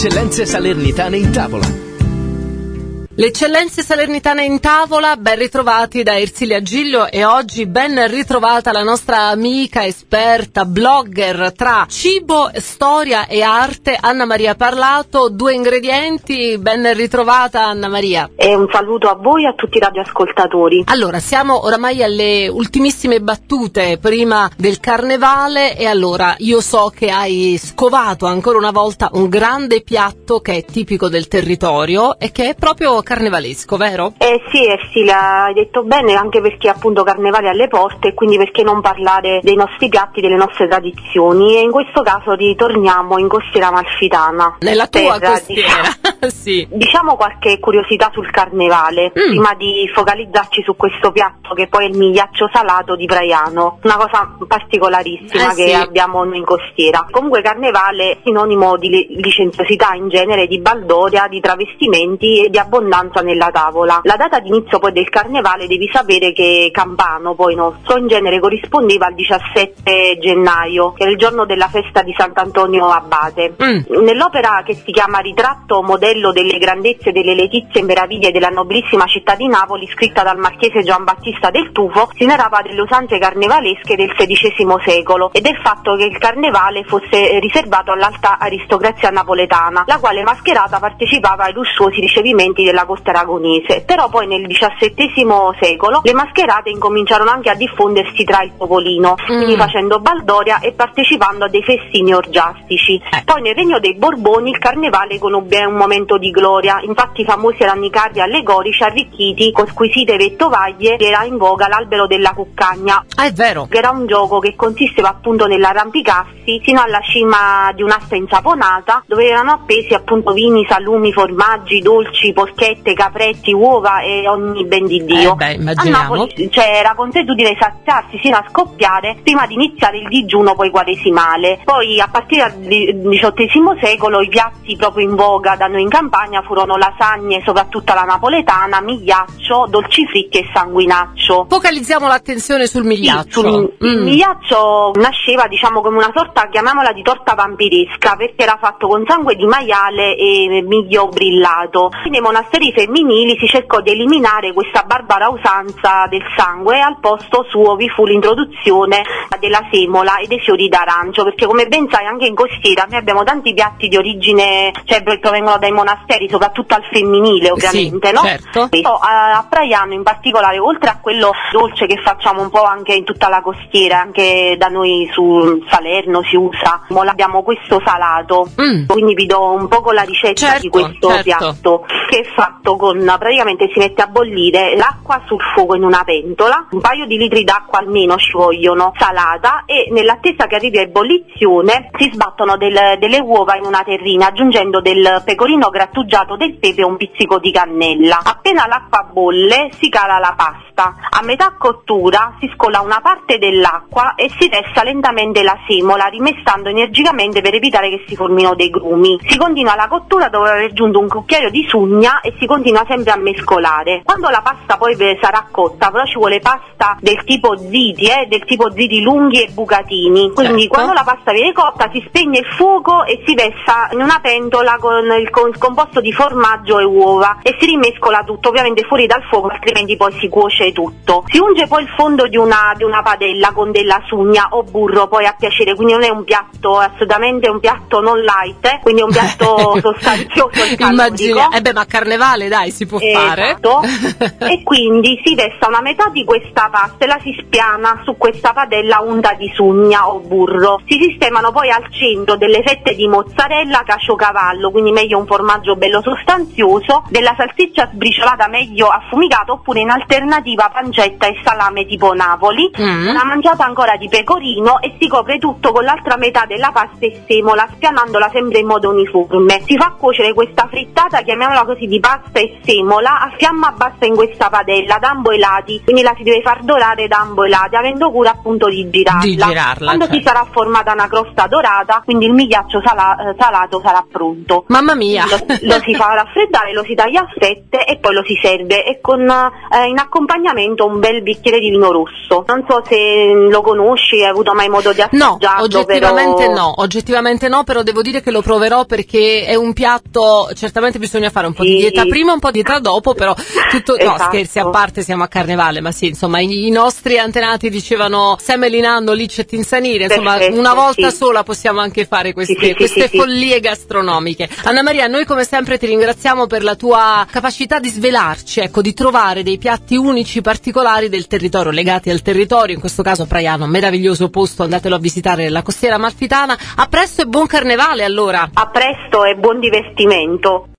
eccellenze salernitane in tavola. Le eccellenze salernitane in tavola, ben ritrovati da Ersilia Giglio e oggi ben ritrovata la nostra amica, esperta, blogger tra cibo, storia e arte, Anna Maria Parlato. 2 ingredienti, ben ritrovata Anna Maria. E un saluto a voi e a tutti i radioascoltatori. Allora, siamo oramai alle ultimissime battute prima del carnevale e allora io so che hai scovato ancora una volta un grande piatto che è tipico del territorio e che è proprio carnevalesco, vero? Sì, l'hai detto bene, anche perché appunto carnevale alle porte e quindi perché non parlare dei nostri piatti, delle nostre tradizioni, e in questo caso ritorniamo in Costiera Amalfitana. Nella tua costiera, sì. Diciamo qualche curiosità sul carnevale, prima di focalizzarci su questo piatto che poi è il migliaccio salato di Praiano, una cosa particolarissima che abbiamo noi in costiera. Comunque carnevale è sinonimo di licenziosità in genere, di baldoria, di travestimenti e di abbondanza nella tavola. La data di inizio poi del carnevale devi sapere che Campano, poi nostro, in genere corrispondeva al 17 gennaio, che è il giorno della festa di Sant'Antonio Abate. Nell'opera che si chiama Ritratto modello delle grandezze e delle letizie e meraviglie della nobilissima città di Napoli, scritta dal marchese Giambattista del Tufo, si narrava delle usanze carnevalesche del XVI secolo e del fatto che il carnevale fosse riservato all'alta aristocrazia napoletana, la quale mascherata partecipava ai lussuosi ricevimenti della costa aragonese. Però poi nel XVII secolo le mascherate incominciarono anche a diffondersi tra il popolino, quindi facendo baldoria e partecipando a dei festini orgiastici. Poi nel regno dei Borboni il carnevale conobbe un momento di gloria, infatti famosi erano i carri allegorici arricchiti con squisite vettovaglie. Era in voga l'albero della cuccagna. È vero. Che era un gioco che consisteva appunto nell'arrampicarsi fino alla cima di un'asta insaponata, dove erano appesi appunto vini, salumi, formaggi, dolci, porchette, capretti, uova e ogni ben di Dio. A Napoli era consuetudine saziarsi sino a scoppiare prima di iniziare il digiuno poi quaresimale. Poi a partire dal XVIII secolo i piatti proprio in voga da noi in Campania furono lasagne, soprattutto la napoletana, migliaccio, dolci fritti e sanguinaccio. Focalizziamo l'attenzione sul migliaccio. Il migliaccio nasceva diciamo come una sorta, chiamiamola, di torta vampiresca, perché era fatto con sangue di maiale e miglio brillato. Nei monasteri femminili si cercò di eliminare questa barbara usanza del sangue e al posto suo vi fu l'introduzione della semola e dei fiori d'arancio, perché come ben sai anche in costiera noi abbiamo tanti piatti di origine, cioè provengono dai monasteri, soprattutto al femminile ovviamente, sì, no? Certo. A Praiano in particolare, oltre a quello dolce che facciamo un po' anche in tutta la costiera, anche da noi su Salerno si usa, abbiamo questo salato, quindi vi do un po' la ricetta di questo piatto, che è fatto con, praticamente si mette a bollire l'acqua sul fuoco in una pentola, un paio di litri d'acqua almeno ci vogliono, salata, e nell'attesa che arrivi a ebollizione si sbattono delle uova in una terrina aggiungendo del pecorino grattugiato, del pepe e un pizzico di cannella. Appena l'acqua bolle si cala la pasta. A metà cottura si scola una parte dell'acqua e si versa lentamente la semola, rimestando energicamente per evitare che si formino dei grumi. Si continua la cottura dopo aver aggiunto un cucchiaio di sugna e si continua sempre a mescolare. Quando la pasta poi sarà cotta, però ci vuole pasta del tipo ziti lunghi e bucatini, quindi quando la pasta viene cotta si spegne il fuoco e si versa in una pentola con il composto di formaggio e uova e si rimescola tutto, ovviamente fuori dal fuoco, altrimenti poi si cuoce tutto. Si unge poi il fondo di una padella con della sugna o burro poi a piacere, quindi non è un piatto, assolutamente un piatto non light, quindi è un piatto sostanzioso e calorico. Ma a carnevale dai si può fare. E quindi si versa una metà di questa pasta e la si spiana su questa padella unta di sugna o burro. Si sistemano poi al centro delle fette di mozzarella, caciocavallo, quindi meglio un formaggio bello sostanzioso, della salsiccia sbriciolata meglio affumicata, oppure in alternativa pancetta e salame tipo Napoli, una mangiata ancora di pecorino, e si copre tutto con l'altra metà della pasta e semola, spianandola sempre in modo uniforme. Si fa cuocere questa frittata, chiamiamola così, di pasta e semola a fiamma bassa in questa padella da ambo i lati, quindi la si deve far dorare da ambo i lati, avendo cura appunto di girarla. Quando si sarà formata una crosta dorata, quindi il migliaccio salato sarà pronto. Mamma mia! Lo si fa raffreddare, lo si taglia a fette e poi lo si serve, e in accompagnamento accompagnamento un bel bicchiere di vino rosso. Non so se lo conosci, hai avuto mai modo di assaggiarlo? No, oggettivamente no, però devo dire che lo proverò perché è un piatto, certamente bisogna fare un po' di dieta prima, un po' di dieta dopo, però tutto, no, scherzi a parte, siamo a Carnevale, ma sì, insomma, i nostri antenati dicevano semelinando licet insanire, insomma, una volta sola possiamo anche fare queste follie gastronomiche. Anna Maria, noi come sempre ti ringraziamo per la tua capacità di svelarci, ecco, di trovare dei piatti unici, particolari del territorio, legati al territorio, in questo caso Praiano, meraviglioso posto, andatelo a visitare nella costiera amalfitana. A presto e buon Carnevale allora! A presto e buon divertimento!